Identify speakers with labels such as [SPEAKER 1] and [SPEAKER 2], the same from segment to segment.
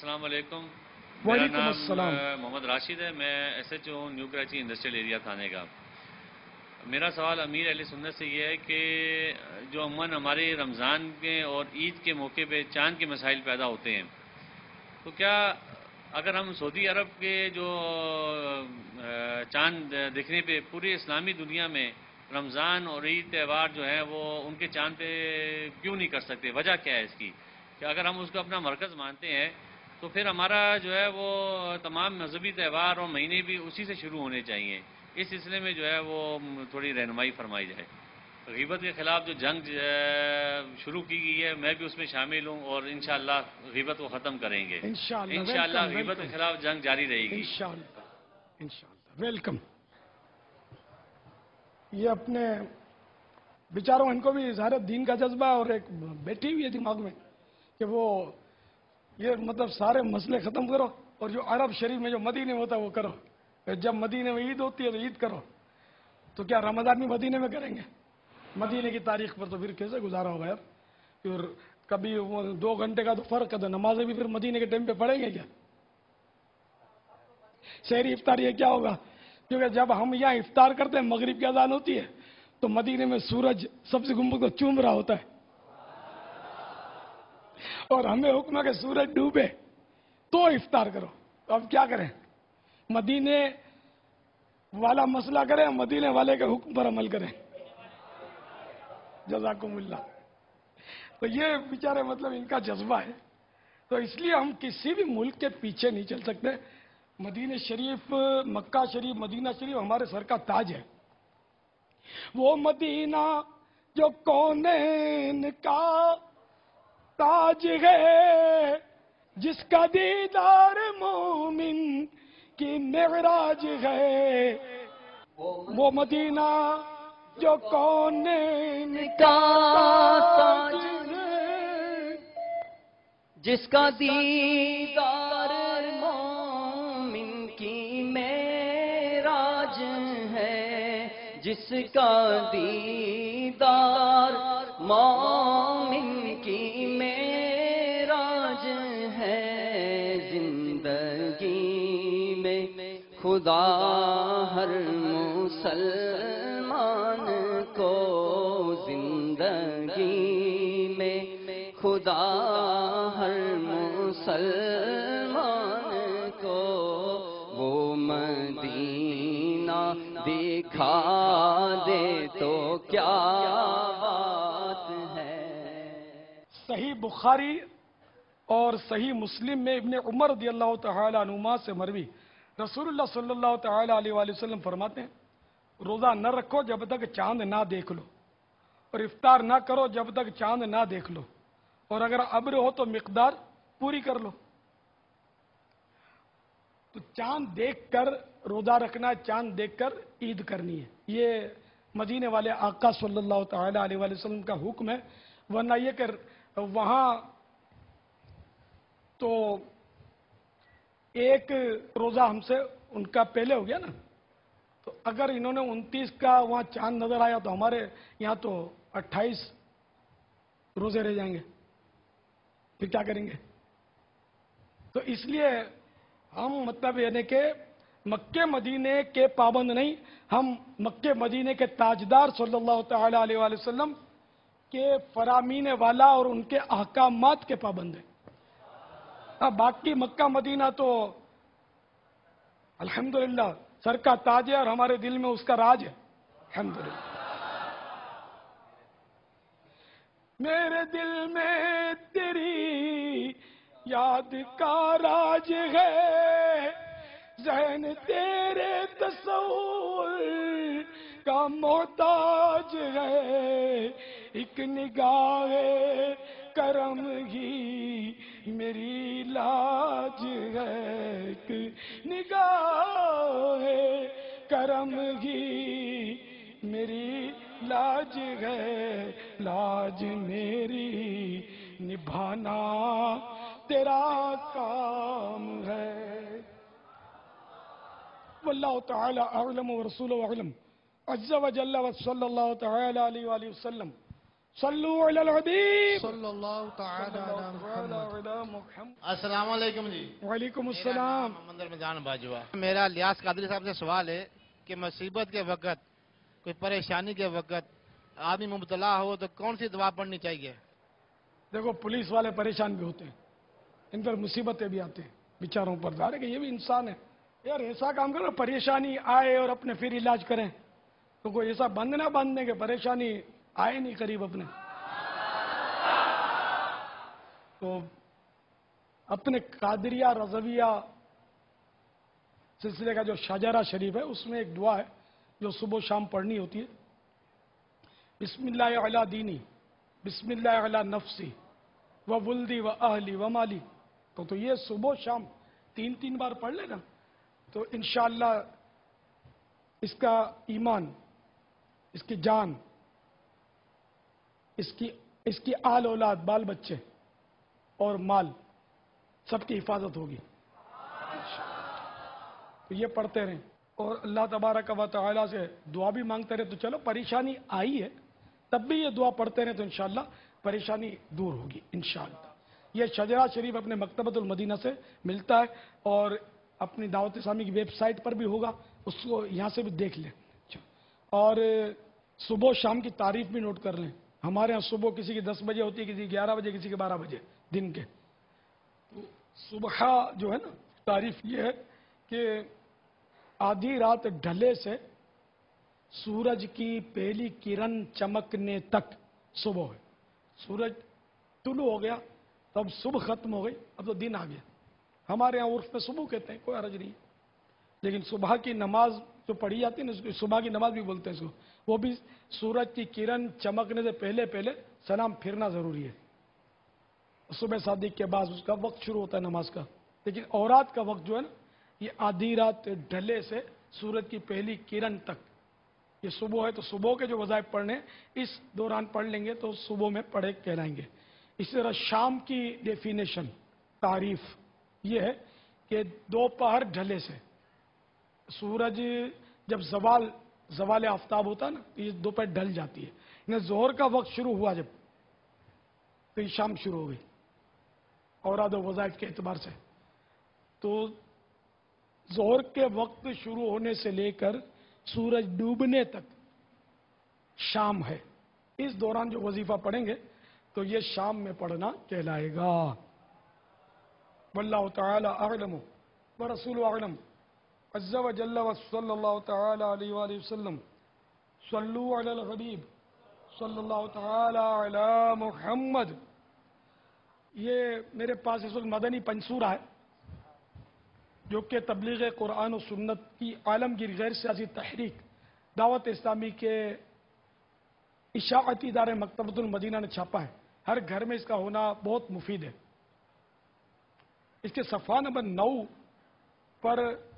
[SPEAKER 1] السلام علیکم. میرا
[SPEAKER 2] وعلیکم
[SPEAKER 1] نام
[SPEAKER 2] السلام.
[SPEAKER 1] محمد راشد ہے. میں ایس ایچ او ہوں نیو کراچی انڈسٹریل ایریا تھانے کا. میرا سوال امیر اہل سنت سے یہ ہے کہ جو عموماً ہمارے رمضان کے اور عید کے موقع پہ چاند کے مسائل پیدا ہوتے ہیں، تو کیا اگر ہم سعودی عرب کے جو چاند دیکھنے پہ پوری اسلامی دنیا میں رمضان اور عید تہوار جو ہے وہ ان کے چاند پہ کیوں نہیں کر سکتے؟ وجہ کیا ہے اس کی؟ کہ اگر ہم اس کو اپنا مرکز مانتے ہیں تو پھر ہمارا جو ہے وہ تمام مذہبی تہوار اور مہینے بھی اسی سے شروع ہونے چاہیے. اس سلسلے میں جو ہے وہ تھوڑی رہنمائی فرمائی جائے. غیبت کے خلاف جو جنگ شروع کی گئی ہے، میں بھی اس میں شامل ہوں، اور انشاءاللہ غیبت کو ختم کریں گے. انشاءاللہ غیبت کے خلاف جنگ جاری رہے گی.
[SPEAKER 2] انشاءاللہ. ویلکم. یہ اپنے بیچاروں ان کو بھی اظہار دین کا جذبہ اور ایک بیٹھی ہوئی ہے دماغ میں کہ وہ یہ مطلب سارے مسئلے ختم کرو، اور جو عرب شریف میں جو مدینے میں ہوتا ہے وہ کرو. جب مدینے میں عید ہوتی ہے تو عید کرو، تو کیا رمضان بھی مدینے میں کریں گے؟ مدینے کی تاریخ پر تو پھر کیسے گزارا ہوگا یار؟ پھر کبھی وہ 2 گھنٹے کا تو فرق ہے، تو نمازیں بھی پھر مدینے کے ٹائم پہ پڑھیں گے کیا؟ شہری افطار یہ کیا ہوگا؟ کیونکہ جب ہم یہاں افطار کرتے ہیں مغرب کی اذان ہوتی ہے تو مدینے میں سورج سبز گنبد کو چوم رہا ہوتا ہے، اور ہمیں حکم ہے کہ سورج ڈوبے تو افطار کرو. تو اب کیا کریں؟ مدینے والا مسئلہ کریں، مدینے والے کے حکم پر عمل کریں. جزاکم اللہ. تو یہ بیچارے مطلب ان کا جذبہ ہے. تو اس لیے ہم کسی بھی ملک کے پیچھے نہیں چل سکتے. مدینہ شریف، مکہ شریف، مدینہ شریف ہمارے سر کا تاج ہے. وہ مدینہ جو کونین کا تاج ہے، جس کا دیدار مومن کی معراج ہے. وہ مدینہ جو کونین کا تاج ہے،
[SPEAKER 3] جس کا دیدار مومن کی معراج ہے، جس کا دیدار مومن کی معراج ہے. زندگی میں خدا ہر مسلمان کو، زندگی میں خدا ہر مسلمان کو وہ مدینہ دکھا دے تو کیا بات ہے.
[SPEAKER 2] صحیح بخاری اور صحیح مسلم میں ابن عمر رضی اللہ تعالی عنہما سے مروی رسول اللہ صلی اللہ تعالی علیہ وآلہ وسلم فرماتے ہیں، روزہ نہ رکھو جب تک چاند نہ دیکھ لو، اور افطار نہ کرو جب تک چاند نہ دیکھ لو، اور اگر ابر ہو تو مقدار پوری کر لو. تو چاند دیکھ کر روزہ رکھنا، چاند دیکھ کر عید کرنی ہے. یہ مدینے والے آقا صلی اللہ تعالی علیہ وآلہ وسلم کا حکم ہے. ورنہ یہ کہ وہاں تو ایک روزہ ہم سے ان کا پہلے ہو گیا نا، تو اگر انہوں نے 29 کا وہاں چاند نظر آیا تو ہمارے یہاں تو 28 روزے رہ جائیں گے. پھر کیا کریں گے؟ تو اس لیے ہم مطلب یعنی کہ مکے مدینے کے پابند نہیں، ہم مکے مدینے کے تاجدار صلی اللہ تعالی علیہ وآلہ وسلم کے فرامین والا اور ان کے احکامات کے پابند ہیں. باقی مکہ مدینہ تو الحمدللہ سر کا تاج ہے، اور ہمارے دل میں اس کا راج ہے. الحمدللہ. میرے دل میں تیری یاد کا راج ہے، ذہن تیرے تصور کا محتاج ہے. ایک نگاہ کرم ہی میری لاج ہے، ایک نگاہ کرم ہی میری لاج ہے. لاج میری نبھانا تیرا کام ہے. واللہ تعالی اعلم ورسولہ اعلم. عز و جل و صلی اللہ تعالی علیہ وآلہ وسلم. صلو علی الحبیب
[SPEAKER 4] صلی اللہ تعالی علی محمد۔
[SPEAKER 5] السلام علیکم جی۔
[SPEAKER 2] وعلیکم
[SPEAKER 5] میرا
[SPEAKER 2] السلام۔
[SPEAKER 5] نام محمد رمضان باجوہ۔ میرا لیاس قادری صاحب سے سوال ہے کہ مصیبت کے وقت، کوئی پریشانی کے وقت آدمی مبتلا ہو تو کون سی دعا پڑھنی چاہیے؟
[SPEAKER 2] دیکھو پولیس والے پریشان بھی ہوتے ہیں، ان پر مصیبتیں بھی آتے ہیں بیچاروں پر، ظاہر ہے کہ یہ بھی انسان ہے یار، ایسا کام کرو پریشانی آئے اور اپنے پھر علاج کریں، تو کوئی ایسا بند نہ باندھنے کہ پریشانی آئے نہیں قریب اپنے، تو اپنے قادریہ رضویہ سلسلے کا جو شاہجہرہ شریف ہے اس میں ایک دعا ہے جو صبح و شام پڑھنی ہوتی ہے، بسم اللہ علی دینی، بسم اللہ علی نفسی و ولدی و اہلی و مالی، تو یہ صبح و شام 3 بار پڑھ لے نا تو انشاءاللہ اس کا ایمان، اس کی جان، اس کی آل اولاد، بال بچے اور مال سب کی حفاظت ہوگی، تو یہ پڑھتے رہیں اور اللہ تبارک و تعالی سے دعا بھی مانگتے رہے، تو چلو پریشانی آئی ہے تب بھی یہ دعا پڑھتے رہیں تو انشاءاللہ پریشانی دور ہوگی انشاءاللہ۔ یہ شجرہ شریف اپنے مکتبۃ المدینہ سے ملتا ہے اور اپنی دعوت اسلامی کی ویب سائٹ پر بھی ہوگا، اس کو یہاں سے بھی دیکھ لیں، اور صبح و شام کی تعریف بھی نوٹ کر لیں، ہمارے ہاں صبح کسی کی 10 بجے ہوتی ہے، کسی کی 11 بجے، کسی کی 12 بجے دن کے، تو صبح جو ہے نا تعریف یہ ہے کہ آدھی رات ڈھلے سے سورج کی پہلی کرن چمکنے تک صبح ہے، سورج طلوع ہو گیا تو اب صبح ختم ہو گئی، اب تو دن آ گیا، ہمارے یہاں عرف میں صبح کہتے ہیں، کوئی حرج نہیں، لیکن صبح کی نماز جو پڑھی جاتی ہے نا، اس کو صبح کی نماز بھی بولتے ہیں اس کو، وہ بھی سورج کی کرن چمکنے سے پہلے سلام پھرنا ضروری ہے، صبح صادق کے بعد اس کا وقت شروع ہوتا ہے نماز کا، لیکن اورات کا وقت جو ہے نا یہ آدھی رات ڈھلے سے سورج کی پہلی کرن تک، یہ صبح ہے تو صبح کے جو وظائف پڑھنے اس دوران پڑھ لیں گے تو صبح میں پڑھے کہلائیں گے۔ اسی طرح شام کی ڈیفینیشن، تعریف یہ ہے کہ دوپہر ڈھلے سے، سورج جب زوال آفتاب ہوتا ہے نا تو یہ دوپہر ڈھل جاتی ہے، یعنی ظہر کا وقت شروع ہوا جب تو یہ شام شروع ہو گئی اوراد و وظائف کے اعتبار سے، تو ظہر کے وقت شروع ہونے سے لے کر سورج ڈوبنے تک شام ہے، اس دوران جو وظیفہ پڑھیں گے تو یہ شام میں پڑھنا کہلائے گا۔ واللہ تعالی اعلم ورسول اعلم عز وجل وصلی اللہ تعالی علیہ وآلہ وسلم، صلو علی الحبیب صلی اللہ تعالی علی محمد۔ یہ میرے پاس اس وقت مدنی پنسورہ ہے جو کہ تبلیغ قرآن و سنت کی عالمگیر غیر سیاسی تحریک دعوت اسلامی کے اشاعتی ادارے مکتبۃ المدینہ نے چھاپا ہے، ہر گھر میں اس کا ہونا بہت مفید ہے۔ اس کے صفحہ نمبر 9 پر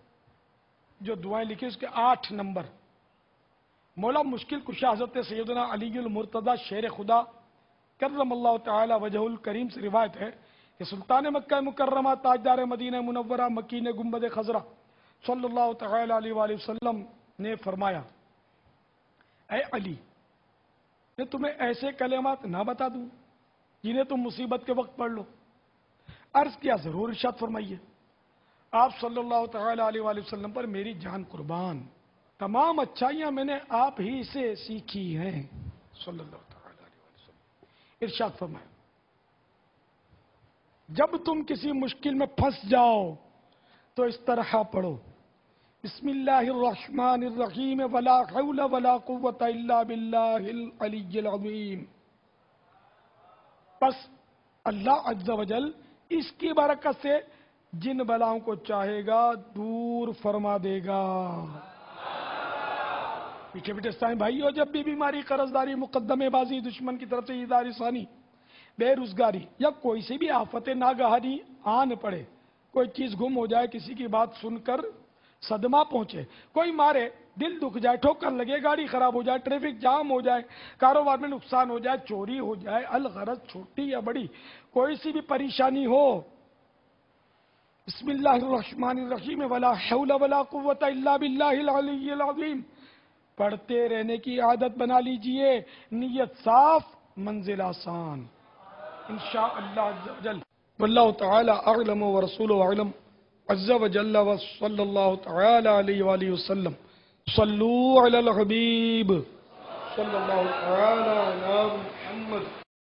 [SPEAKER 2] جو دعائیں لکھی اس کے 8 نمبر، مولا مشکل کشا حضرت سیدنا علی المرتضی شیر خدا کرم اللہ تعالی وجہ الکریم سے روایت ہے کہ سلطان مکہ مکرمہ تاجدار مدینہ منورہ مکین گنبد خضرہ صلی اللہ تعالی علیہ وآلہ وسلم نے فرمایا، اے علی، میں تمہیں ایسے کلمات نہ بتا دوں جنہیں تم مصیبت کے وقت پڑھ لو؟ عرض کیا ضرور، ارشاد فرمائیے۔ آپ صلی اللہ تعالی علیہ وآلہ وسلم پر میری جان قربان، تمام اچھائیاں میں نے آپ ہی سے سیکھی ہیں، صلی اللہ تعالی علیہ وآلہ وسلم۔ ارشاد فرمایا، جب تم کسی مشکل میں پھنس جاؤ تو اس طرح پڑھو، بسم اللہ الرحمن الرحیم ولا حول ولا قوت الا باللہ العلی العظیم۔ بس اللہ عز و جل اس کی برکت سے جن بلاؤں کو چاہے گا دور فرما دے گا۔ پیچھے پیچھے سائیں بھائیو، جب بھی بیماری، قرضداری، مقدمے بازی، دشمن کی طرف سے ایذا رسانی، بے روزگاری یا کوئی سی بھی آفت ناگہانی آن پڑے، کوئی چیز گم ہو جائے، کسی کی بات سن کر صدمہ پہنچے، کوئی مارے، دل دکھ جائے، ٹھوکر لگے، گاڑی خراب ہو جائے، ٹریفک جام ہو جائے، کاروبار میں نقصان ہو جائے، چوری ہو جائے، الغرض چھوٹی یا بڑی کوئی سی بھی پریشانی ہو، بسم اللہ الرحمن الرحیم ولا حول ولا قوت الا باللہ العلی العظیم پڑھتے رہنے کی عادت بنا لیجئے۔ نیت صاف منزل آسان انشاءاللہ عز و جل. واللہ تعالی اعلم ورسولہ اعلم عز و جل وصلی اللہ تعالی علیہ وآلہ وسلم. صلو علی الحبیب صلی اللہ تعالی علی محمد.